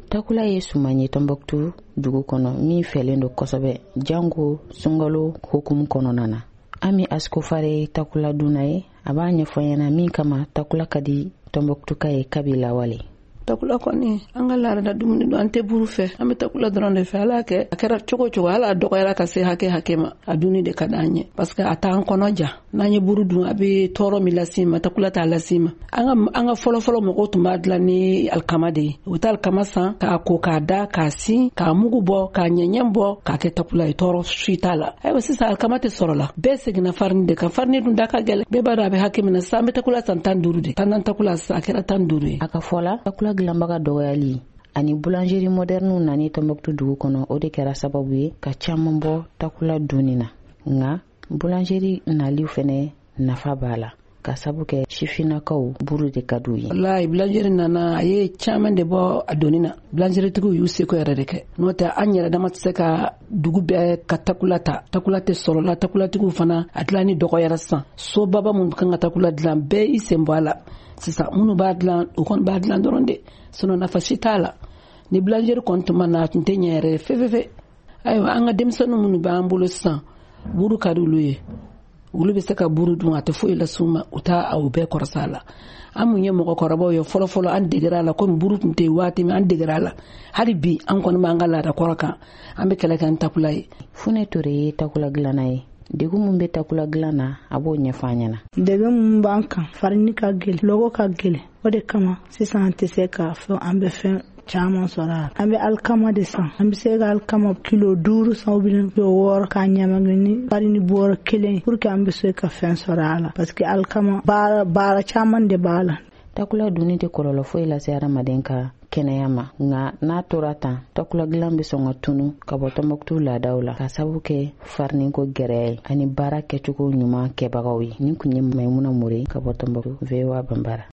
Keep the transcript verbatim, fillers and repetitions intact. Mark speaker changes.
Speaker 1: Takula ye suman ye Tombouctou dugu kɔnɔ min fɛlen do kosɛbɛ jango sunkalo hukumu kɔnɔna na. Ami Askofare Takula duna ye a b'a ɲɛfɔ ɲɛna min kama Takula ka di Tombouctou ka ye kabi lawale.
Speaker 2: Takula kɔni an ka laada dumuni don an tɛ buru fɛ an bɛ Takula dɔrɔn de fɛ ala kɛ a kɛra cogo cogo ala dɔgɔyara ka se hakɛ hakɛ ma a dumuni de ka d'an ye parce que a t'an kɔnɔ ja n'an ye buru dun a bɛ tɔɔrɔ min lase ma Takula t'a lase ma an ka an ka fɔlɔ fɔlɔ mɔgɔw tun b'a dilan ni alikama de ye u bɛ taa alikama san k'a ko k'a da k'a sin k'a mugu bɔ k'a ɲɛɲɛ bɔ k'a kɛ Takula ye tɔɔrɔ si t'a la ayiwa sisan alikama tɛ sɔrɔ la bɛɛ seginna farini de kan farini dun da ka gɛlɛn bɛɛ b'a dɔn a bɛ hakɛ min na sisan an bɛ Takula san tan duuru de tan Takula sisan a kɛra tan duuru ye.
Speaker 1: A ka fɔ la Takula dilanbaga dɔgɔyali ani boulangerie moderne nani Tombouctou dugu kɔnɔ o de kɛra sababu ye ka caman bɔ Takula dunni na nka boulangerie naliw fɛnɛ nafa b'a la ka sabu kɛ sifinakaw buru de ka d'u ye.
Speaker 2: Wallahi boulangerie nana a ye caman de bɔ a donni na boulangerie tigiw y'u seko yɛrɛ de kɛ n'o tɛ an yɛrɛ dama tɛ se ka dugu bɛɛ ka Takula ta Takula tɛ sɔrɔ la Takula tigiw fana a dilanni dɔgɔyara sisan so baba mun kan ka Takula dilan bɛɛ i sen bɔ a la sisan minnu b'a dilan u kɔni b'a dilan dɔrɔn de sinon nafa si t'a la ni boulangerie kɔni tun ma na a tun tɛ ɲɛ yɛrɛ fefefe ayiwa an ka denmisɛnninw minnu b'an bolo sisan buru ka di olu ye olu bɛ se ka buru dun a tɛ foyi las'u ma u t'a u bɛɛ kɔrɔsa a la an mun ye mɔgɔkɔrɔbaw ye fɔlɔ fɔlɔ an degera a la komi buru tun tɛ yen waati min an degera a la hali bi an kɔni b'an ka laada kɔrɔ kan an bɛ kɛlɛ kɛ ni Takula ye.
Speaker 1: Fune Ture ye Takula dilanna ye degun mun bɛ Takula dilan na a b'o ɲɛfɔ an ɲɛna.
Speaker 3: Degun mun b'an kan farini ka gɛlɛn logo ka gɛlɛn o de kama sisan an tɛ se k'a fɔ an bɛ fɛn caman sɔrɔ a la an bɛ alikama de san an bɛ se ka alikama kilo duuru san ou bien kilo wɔɔrɔ k'a ɲagami ni farini bɔrɔ kelen pour que an bɛ se ka fɛn sɔrɔ a la parce que alikama baara baara caman de b'a la.
Speaker 1: Takula dunni tɛ kɔlɔlɔ foyi lase adamaden ka kɛnɛya ma nka n'a tora tan Takula dilan bɛ sɔn ka tunu ka bɔ Tombouctou laadaw la ka sabu kɛ farini ko gɛrɛya ye ani baara kɛcogo ɲuman kɛbagaw ye. Nin kun ye Maimuna Mure ka bɔ Tombouctou V O A Banbara.